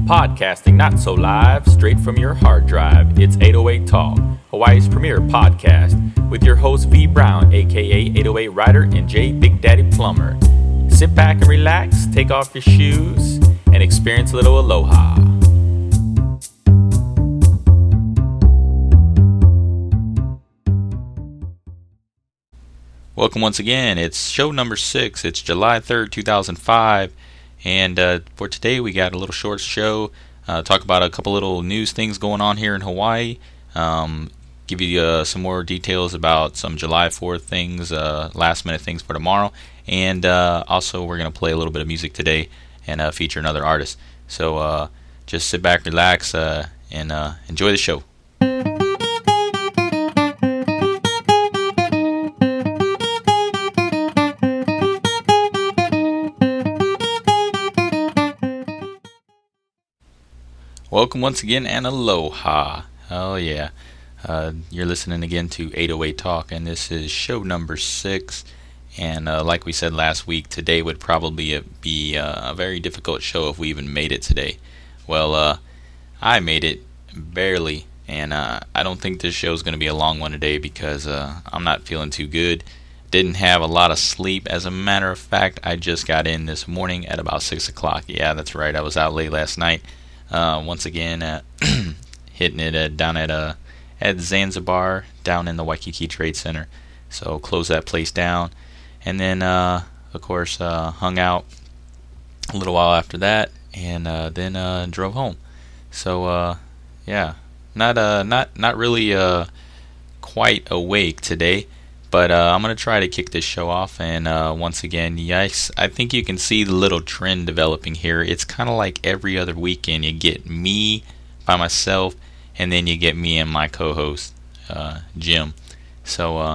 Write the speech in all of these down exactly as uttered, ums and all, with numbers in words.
Podcasting not so live, straight from your hard drive. It's eight oh eight Talk, Hawaii's premier podcast, with your host V Brown, aka eight oh eight Rider, and J Big Daddy Plumber. Sit back and relax, take off your shoes, and experience a little aloha. Welcome once again. It's show number six. It's July third, two thousand five. And uh, for today, we got a little short show. Uh, talk about a couple little news things going on here in Hawaii. Um, give you uh, some more details about some July fourth things, uh, last minute things for tomorrow. And uh, also, we're going to play a little bit of music today and uh, feature another artist. So uh, just sit back, relax, uh, and uh, enjoy the show. Welcome once again and aloha. Oh yeah, uh, you're listening again to eight oh eight Talk, and this is show number six. And uh, like we said last week, today would probably be a, a very difficult show if we even made it today. Well, uh, I made it barely, and uh, I don't think this show is going to be a long one today because uh, I'm not feeling too good. Didn't have a lot of sleep. As a matter of fact, I just got in this morning at about six o'clock. Yeah, that's right. I was out late last night. Uh, once again, uh, hitting it uh, down at uh, at Zanzibar, down in the Waikiki Trade Center. So closed that place down, and then uh, of course uh, hung out a little while after that, and uh, then uh, drove home. So uh, yeah, not uh, not not really uh, quite awake today. But uh, I'm going to try to kick this show off, and uh, once again, yes, I think you can see the little trend developing here. It's kind of like every other weekend. You get me by myself, and then you get me and my co-host, uh, Jim. So, uh,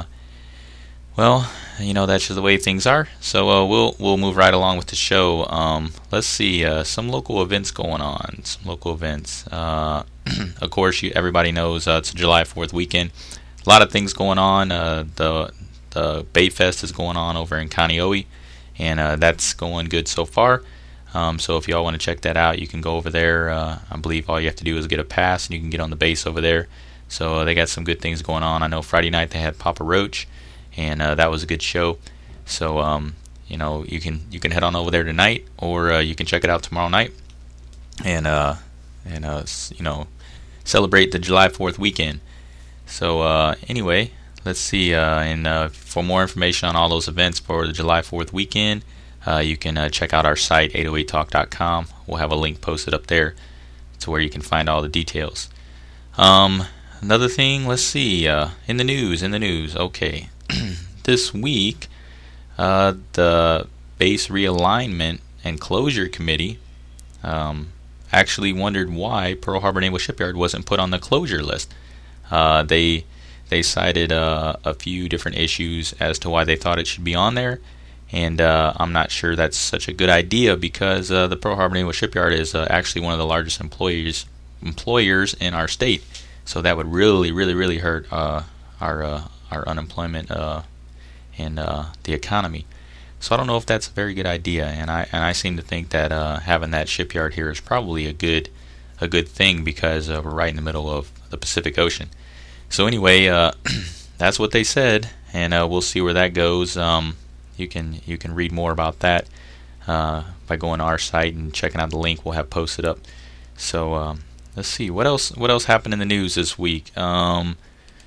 well, you know, that's just the way things are. So uh, we'll we'll move right along with the show. Um, let's see, uh, some local events going on, some local events. Uh, of course, you, everybody knows uh, it's July fourth weekend. A lot of things going on. Uh, the the Bait Fest is going on over in Kaneohe, and uh, that's going good so far. Um, so if y'all want to check that out, you can go over there. Uh, I believe all you have to do is get a pass, and you can get on the base over there. So uh, they got some good things going on. I know Friday night they had Papa Roach, and uh, that was a good show. So um, you know you can you can head on over there tonight, or uh, you can check it out tomorrow night, and uh, and uh, you know celebrate the July fourth weekend. So uh, anyway, let's see, uh, and uh, for more information on all those events for the July fourth weekend, uh, you can uh, check out our site, eight oh eight talk dot com. We'll have a link posted up there to where you can find all the details. Um, another thing, let's see, uh, in the news, in the news, okay. This week, uh, the Base Realignment and Closure Committee um, actually wondered why Pearl Harbor Naval Shipyard wasn't put on the closure list. Uh, they they cited uh, a few different issues as to why they thought it should be on there, and uh, I'm not sure that's such a good idea because uh, the Pearl Harbor Naval Shipyard is uh, actually one of the largest employers employers in our state, so that would really, really, really hurt uh, our uh, our unemployment uh, and uh, the economy. So I don't know if that's a very good idea, and I and I seem to think that uh, having that shipyard here is probably a good a good thing because uh, we're right in the middle of the Pacific Ocean. So anyway, uh, that's what they said, and uh, we'll see where that goes. Um, you can you can read more about that uh, by going to our site and checking out the link we'll have posted up. So um, let's see what else what else happened in the news this week. Um,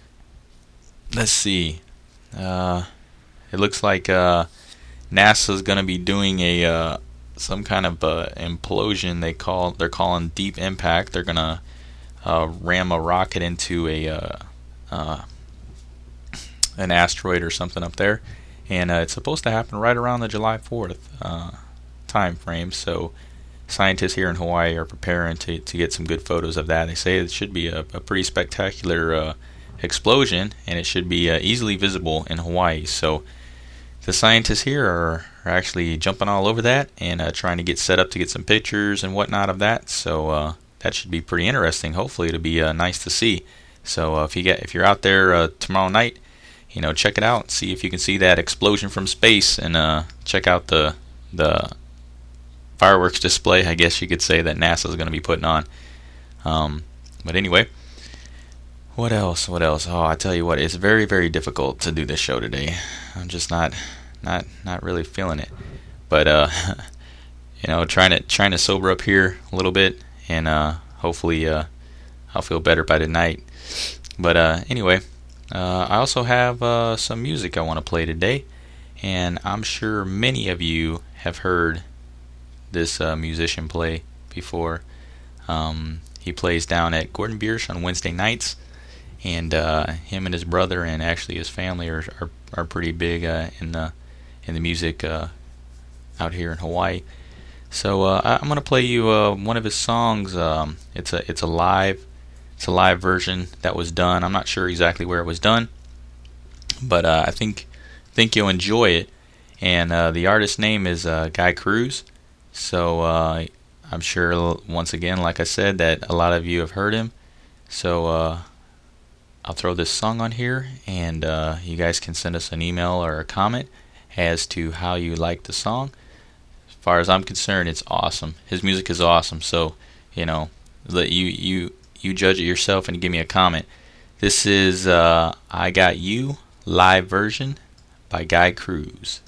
let's see. Uh, it looks like uh, NASA's going to be doing a uh, some kind of uh, implosion. They call they're calling deep impact. They're gonna uh, ram a rocket into a uh, uh, an asteroid or something up there, and uh, it's supposed to happen right around the July fourth uh, time frame. So scientists here in Hawaii are preparing to to get some good photos of that. They say it should be a, a pretty spectacular uh, explosion, and it should be uh, easily visible in Hawaii. So the scientists here are, are actually jumping all over that and uh, trying to get set up to get some pictures and whatnot of that. So uh, that should be pretty interesting. Hopefully, it'll be uh, nice to see. So uh, if you get if you're out there uh, tomorrow night, you know, check it out. See if you can see that explosion from space, and uh, check out the the fireworks display, I guess you could say, that NASA is going to be putting on. Um, but anyway, what else? What else? Oh, I tell you what, it's very, very difficult to do this show today. I'm just not, not, not really feeling it. But uh, you know, trying to trying to sober up here a little bit, and uh, hopefully uh, I'll feel better by tonight. But uh, anyway, uh, I also have uh, some music I want to play today, and I'm sure many of you have heard this uh, musician play before. Um, he plays down at Gordon Biersch on Wednesday nights, and uh, him and his brother and actually his family are are, are pretty big uh, in the in the music uh, out here in Hawaii. So uh, I'm gonna play you uh, one of his songs. Um, it's a it's a live it's a live version that was done. I'm not sure exactly where it was done, but uh, I think think you'll enjoy it. And uh, the artist's name is uh, Guy Cruz. So uh, I'm sure, once again, like I said, that a lot of you have heard him. So uh, I'll throw this song on here, and uh, you guys can send us an email or a comment as to how you like the song. As far as I'm concerned, it's awesome. His music is awesome. So, you know, let you you you judge it yourself and give me a comment. This is uh, I Got You live version by Guy Cruz.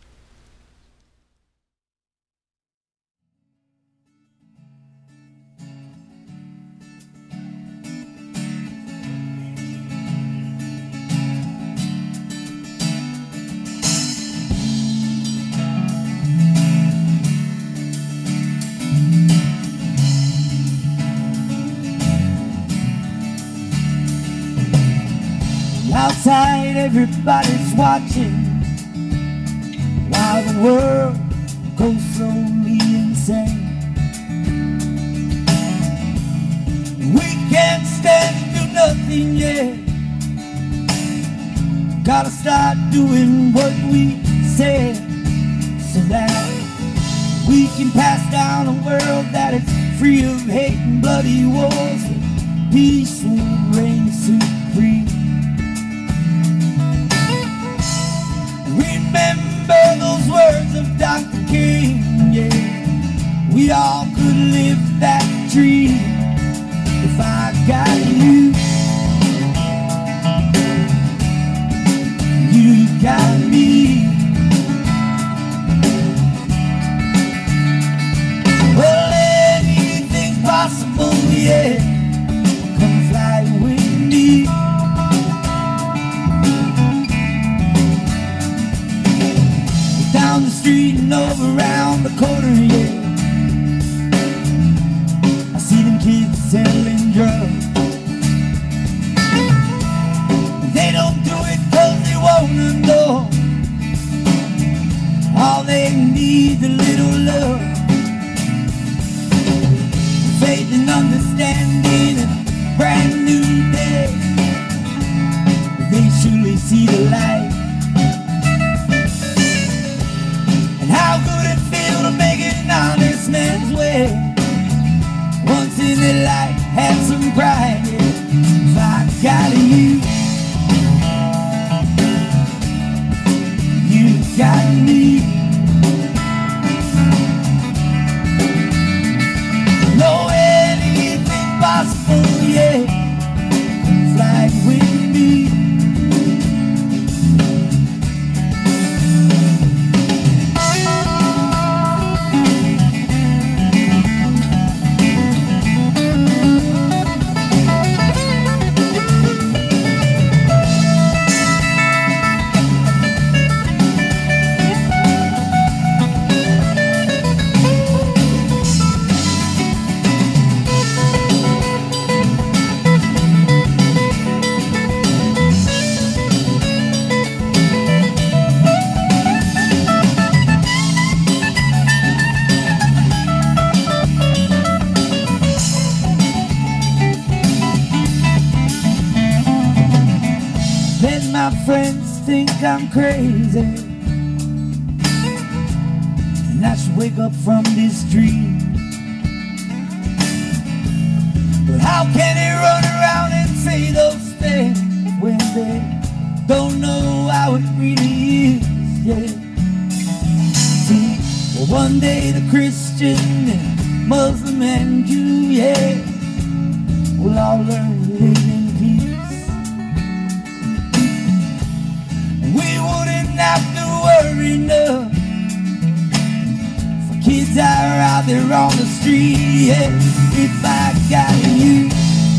Outside, everybody's watching while the world goes slowly insane. We can't stand to do nothing yet. Gotta start doing what we said, so that we can pass down a world that is free of hate and bloody wars, where peace will reign supreme. Remember those words of Doctor King, yeah. We all could live that dream if I got you. You got me. Well, anything's possible, yeah. Come fly with me. Down the street and over around the corner, yeah. I see them kids selling drugs. They don't do it cause they wanna know. All they need is a little love, faith and understanding, and a brand new day. They surely see the light. How could it feel to make it an honest man's way? Once in their life, had some pride, yeah. If I got you, you got me. No, anything's possible, yeah. Come fly with me. My friends think I'm crazy, and I should wake up from this dream. But how can they run around and say those things when they don't know how it really is? Yeah. See, well, one day the Christian and Muslim and Jew, yeah, will all learn to live in peace. We wouldn't have to worry enough for kids that are out there on the street, yeah, if I got you.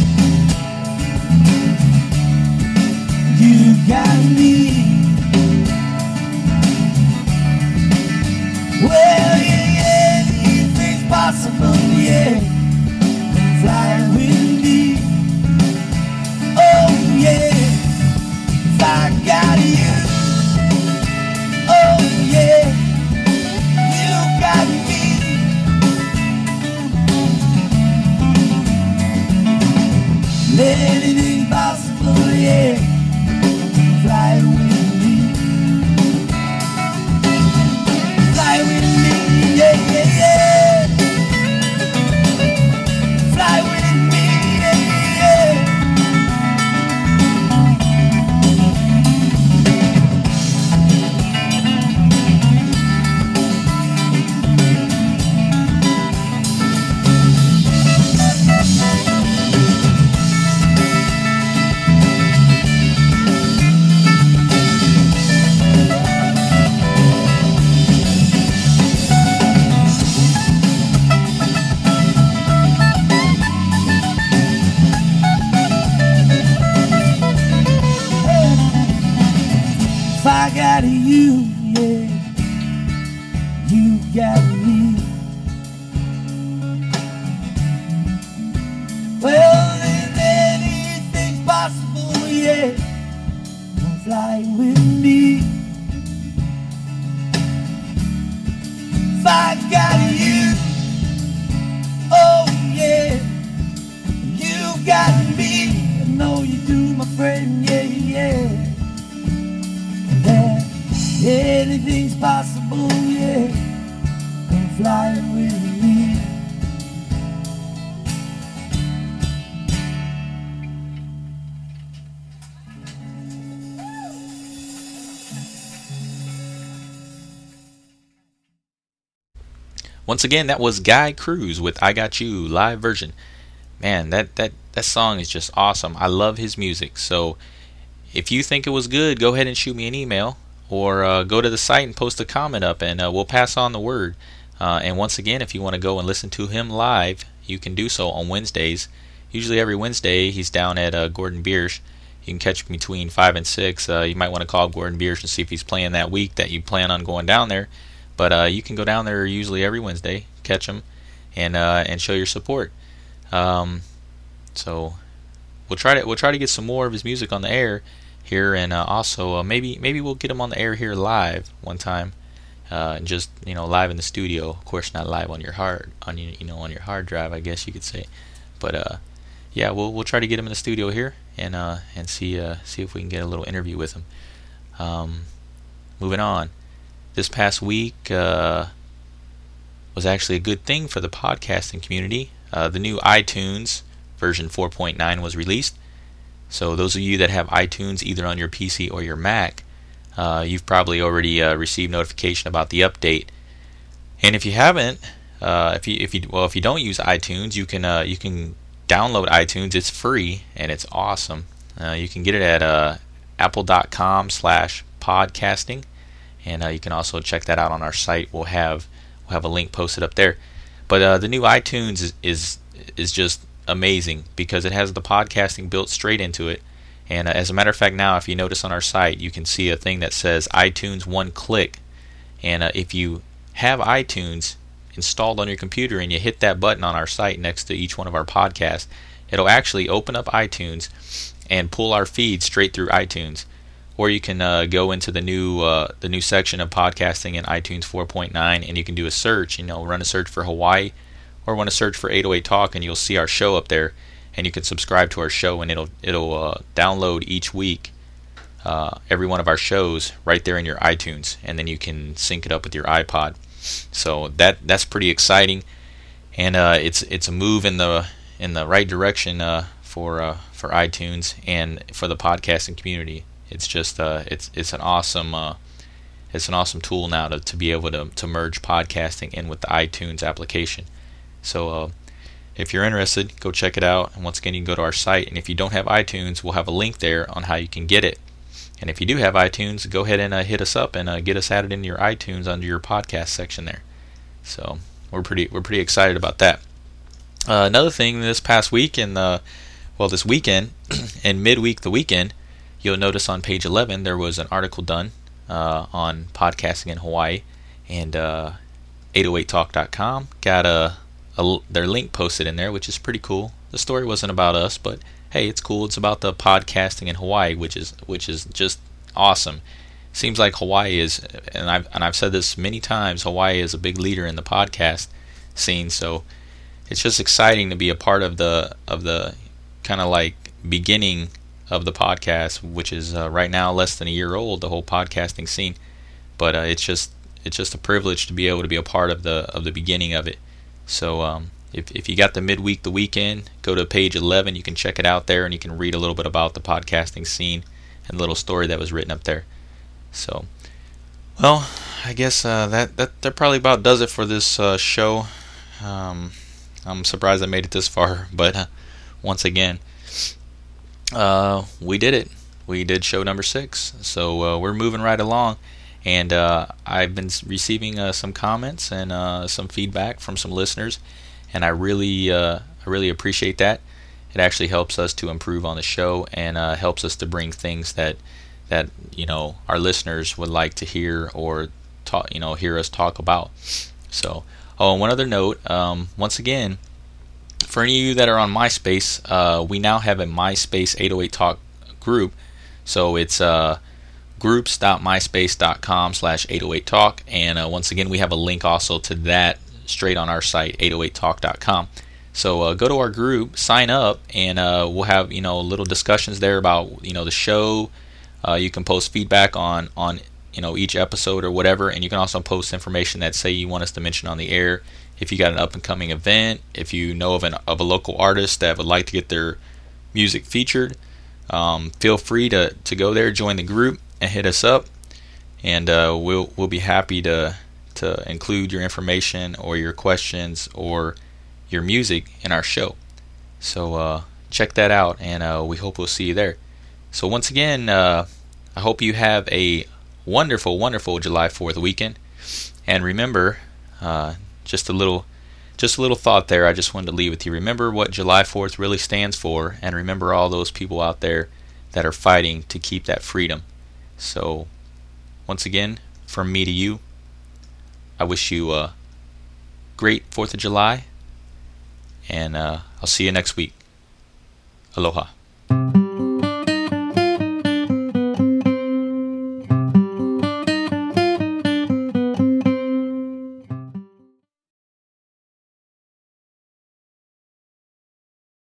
You got me. Well, yeah, yeah, anything's possible, yeah. Come fly with me. Oh, yeah, if I got you. Oh, yeah, you got me. Anything's possible, yeah. Fly with me. Fly with me, yeah, yeah, yeah. Fly with me, yeah, yeah. If I got you, yeah, you got me. Well, then anything's possible, yeah. Come fly with me. If I got you, oh yeah, you got me. I know you do, my friend, yeah, yeah. Anything's possible, yeah. Come fly with me. Once again, that was Guy Cruz with I Got You live version. Man, that, that, that song is just awesome. I love his music. So if you think it was good, go ahead and shoot me an email. Or uh, go to the site and post a comment up, and uh, we'll pass on the word. Uh, and once again, if you want to go and listen to him live, you can do so on Wednesdays. Usually every Wednesday, he's down at uh, Gordon Biersch. You can catch him between five and six. Uh, you might want to call Gordon Biersch and see if he's playing that week that you plan on going down there. But uh, you can go down there usually every Wednesday, catch him, and uh, and show your support. Um, so we'll try to we'll try to get some more of his music on the air here, and uh, also uh, maybe maybe we'll get him on the air here live one time, uh, and just you know live in the studio. Of course, not live on your hard on your you know on your hard drive, I guess you could say. But uh, yeah, we'll we'll try to get him in the studio here and uh, and see uh, see if we can get a little interview with him. Um, moving on, this past week uh, was actually a good thing for the podcasting community. Uh, the new iTunes version four point nine was released. So those of you that have iTunes either on your P C or your Mac, uh, you've probably already uh, received notification about the update. And if you haven't, uh, if you if you well if you don't use iTunes, you can uh, you can download iTunes. It's free and it's awesome. Uh, you can get it at uh, apple dot com slash podcasting, and uh, you can also check that out on our site. We'll have we'll have a link posted up there. But uh, the new iTunes is is, is just amazing because it has the podcasting built straight into it. And uh, as a matter of fact, now if you notice on our site, you can see a thing that says iTunes one click. And uh, if you have iTunes installed on your computer and you hit that button on our site next to each one of our podcasts, it'll actually open up iTunes and pull our feed straight through iTunes. Or you can uh, go into the new uh, the new section of podcasting in iTunes four point nine, and you can do a search. You know, run a search for Hawaii, or run a search for eight oh eight Talk, and you'll see our show up there. And you can subscribe to our show, and it'll it'll uh, download each week uh, every one of our shows right there in your iTunes, and then you can sync it up with your iPod. So that that's pretty exciting, and uh, it's it's a move in the in the right direction uh, for uh, for iTunes and for the podcasting community. It's just uh, it's it's an awesome uh, it's an awesome tool now to, to be able to, to merge podcasting in with the iTunes application. So uh, if you're interested, go check it out. And once again, you can go to our site. And if you don't have iTunes, we'll have a link there on how you can get it. And if you do have iTunes, go ahead and uh, hit us up and uh, get us added into your iTunes under your podcast section there. So we're pretty we're pretty excited about that. Uh, another thing this past week and uh, well this weekend and midweek the weekend, you'll notice on page eleven there was an article done uh, on podcasting in Hawaii, and uh, eight oh eight talk dot com got a, a their link posted in there, which is pretty cool. The story wasn't about us, but hey, it's cool. It's about the podcasting in Hawaii, which is which is just awesome. Seems like Hawaii is, and I've and I've said this many times, Hawaii is a big leader in the podcast scene. So it's just exciting to be a part of the of the kind of like beginning of the podcast, which is uh, right now less than a year old, the whole podcasting scene. But uh, it's just it's just a privilege to be able to be a part of the of the beginning of it. So um, if if you got the midweek, the weekend, go to page eleven. You can check it out there, and you can read a little bit about the podcasting scene and the little story that was written up there. So, well, I guess uh, that that that probably about does it for this uh, show. Um, I'm surprised I made it this far, but uh, once again, uh, we did it. We did show number six, so uh, we're moving right along. And uh, I've been receiving uh, some comments and uh, some feedback from some listeners, and I really, uh, I really appreciate that. It actually helps us to improve on the show, and uh, helps us to bring things that that you know our listeners would like to hear or talk, you know, hear us talk about. So, oh, and one other note. Um, once again, for any of you that are on MySpace, uh, we now have a MySpace eight oh eight Talk group. So it's uh, groups dot myspace dot com slash eight oh eight talk, and uh, once again, we have a link also to that straight on our site, eight oh eight talk dot com. So uh, go to our group, sign up, and uh, we'll have you know little discussions there about you know the show. Uh, you can post feedback on on you know each episode or whatever, and you can also post information that say you want us to mention on the air. If you got an up and coming event, if you know of an of a local artist that would like to get their music featured, um, feel free to, to go there, join the group, and hit us up, and uh, we'll we'll be happy to to include your information or your questions or your music in our show. So uh, check that out, and uh, we hope we'll see you there. So once again, uh, I hope you have a wonderful, wonderful July fourth weekend. And remember, uh, just a little, just a little thought there. I just wanted to leave with you. Remember what July fourth really stands for, and remember all those people out there that are fighting to keep that freedom. So, once again, from me to you, I wish you a great fourth of July, and uh, I'll see you next week. Aloha.